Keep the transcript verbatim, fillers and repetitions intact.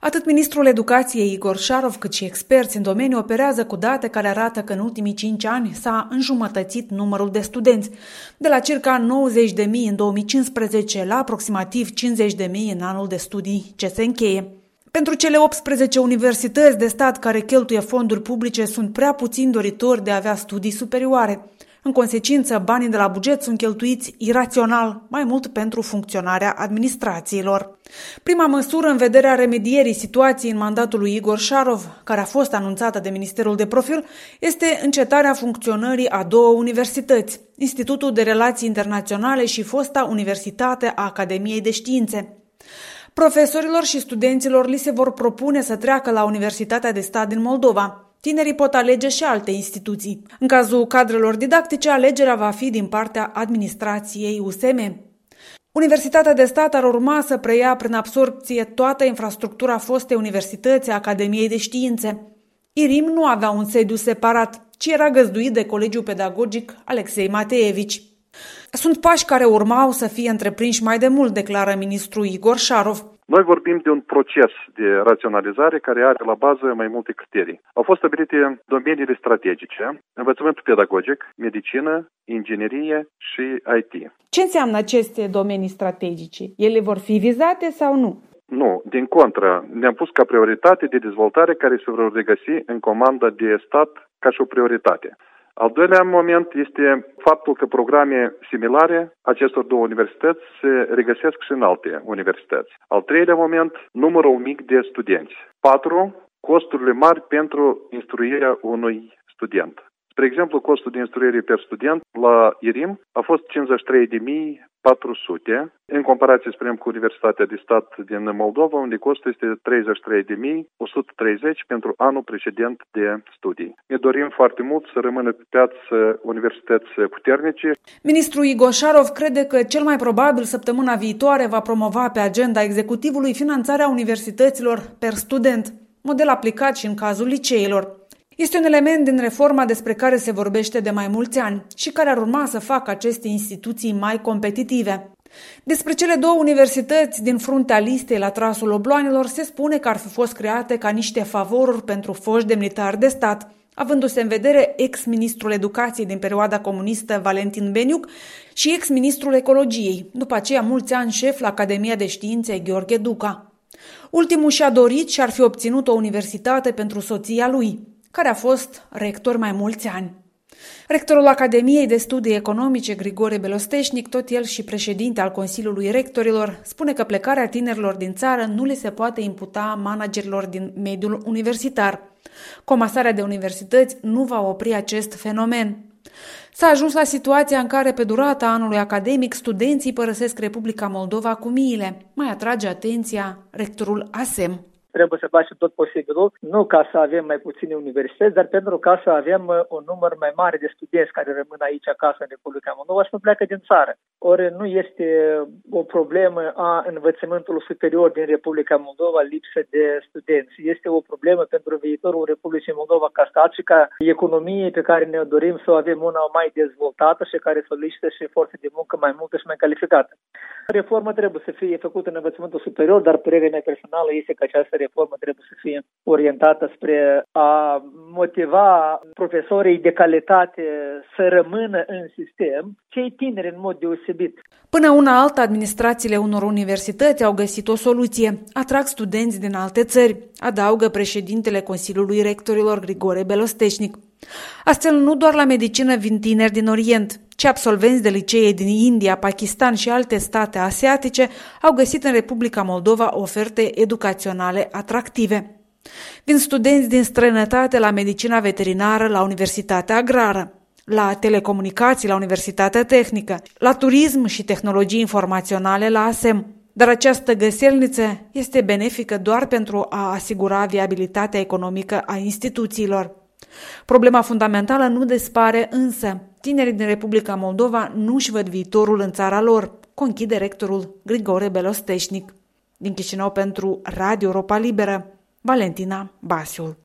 Atât ministrul educației Igor Șarov, cât și experți în domeniu operează cu date care arată că în ultimii cinci ani s-a înjumătățit numărul de studenți, de la circa nouăzeci de mii în două mii cincisprezece la aproximativ cincizeci de mii în anul de studii ce se încheie. Pentru cele optsprezece universități de stat care cheltuie fonduri publice sunt prea puțini doritori de a avea studii superioare. În consecință, banii de la buget sunt cheltuiți irațional, mai mult pentru funcționarea administrațiilor. Prima măsură în vederea remedierii situației în mandatul lui Igor Șarov, care a fost anunțată de Ministerul de Profil, este încetarea funcționării a două universități, Institutul de Relații Internaționale și fosta Universitate a Academiei de Științe. Profesorilor și studenților li se vor propune să treacă la Universitatea de Stat din Moldova. Tinerii pot alege și alte instituții. În cazul cadrelor didactice, alegerea va fi din partea administrației U S M. Universitatea de Stat ar urma să preia prin absorbție toată infrastructura fostei Universități a Academiei de Științe. I R I M nu avea un sediu separat, ci era găzduit de Colegiul Pedagogic Alexei Mateevici. Sunt pași care urmau să fie întreprinși mai de mult, declară ministrul Igor Șarov. Noi vorbim de un proces de raționalizare care are la bază mai multe criterii. Au fost stabilite domeniile strategice, învățământul pedagogic, medicină, inginerie și I T. Ce înseamnă aceste domenii strategice? Ele vor fi vizate sau nu? Nu, din contră, ne-am pus ca prioritate de dezvoltare care se vor regăsi în comanda de stat ca și o prioritate. Al doilea moment este faptul că programe similare acestor două universități se regăsesc și în alte universități. Al treilea moment, numărul mic de studenți. Patru, costurile mari pentru instruirea unui student. Spre exemplu, costul de instruire per student la I R I M a fost cincizeci și trei de mii patru sute, în comparație, spunem, cu Universitatea de Stat din Moldova, unde costul este treizeci și trei de mii o sută treizeci pentru anul precedent de studii. Ne dorim foarte mult să rămână pe piață universități puternice. Ministrul Igor Șarov crede că cel mai probabil săptămâna viitoare va promova pe agenda executivului finanțarea universităților per student, model aplicat și în cazul liceelor. Este un element din reforma despre care se vorbește de mai mulți ani și care ar urma să facă aceste instituții mai competitive. Despre cele două universități din fruntea listei la trasul obloanelor se spune că ar fi fost create ca niște favoruri pentru foști demnitari de stat, avându-se în vedere ex-ministrul educației din perioada comunistă Valentin Beniuc și ex-ministrul ecologiei, după aceea mulți ani șef la Academia de Științe Gheorghe Duca. Ultimul și-a dorit și ar fi obținut o universitate pentru soția lui, care a fost rector mai mulți ani. Rectorul Academiei de Studii Economice, Grigore Belosteșnic, tot el și președinte al Consiliului Rectorilor, spune că plecarea tinerilor din țară nu le se poate imputa managerilor din mediul universitar. Comasarea de universități nu va opri acest fenomen. S-a ajuns la situația în care, pe durata anului academic, studenții părăsesc Republica Moldova cu miile. Mai atrage atenția rectorul A S E M. Trebuie să facem tot posibilul, nu ca să avem mai puține universități, dar pentru ca să avem un număr mai mare de studenți care rămân aici acasă în Republica Moldova și nu pleacă din țară. Ori nu este o problemă a învățământului superior din Republica Moldova lipsă de studenți. Este o problemă pentru viitorul Republicii Moldova ca stat și ca economie pe care ne dorim să o avem una mai dezvoltată și care solicită și forță de muncă mai multă și mai calificată. Reforma trebuie să fie făcută în învățământul superior, dar părerea mea personală este că această reformă trebuie să fie orientată spre a motiva profesorii de calitate să rămână în sistem, cei tineri în mod deosebit. Până una alta, administrațiile unor universități au găsit o soluție. Atrag studenți din alte țări, adaugă președintele Consiliului Rectorilor Grigore Belosteșnic. Astfel, nu doar la medicină vin tineri din Orient, ci absolvenți de licee din India, Pakistan și alte state asiatice au găsit în Republica Moldova oferte educaționale atractive. Vin studenți din străinătate la medicina veterinară la Universitatea Agrară, la telecomunicații la Universitatea Tehnică, la turism și tehnologii informaționale la A S E M. Dar această găselniță este benefică doar pentru a asigura viabilitatea economică a instituțiilor. Problema fundamentală nu dispare însă. Tinerii din Republica Moldova nu își văd viitorul în țara lor, conchide rectorul Grigore Belosteșnic. Din Chișinău pentru Radio Europa Liberă, Valentina Basiul.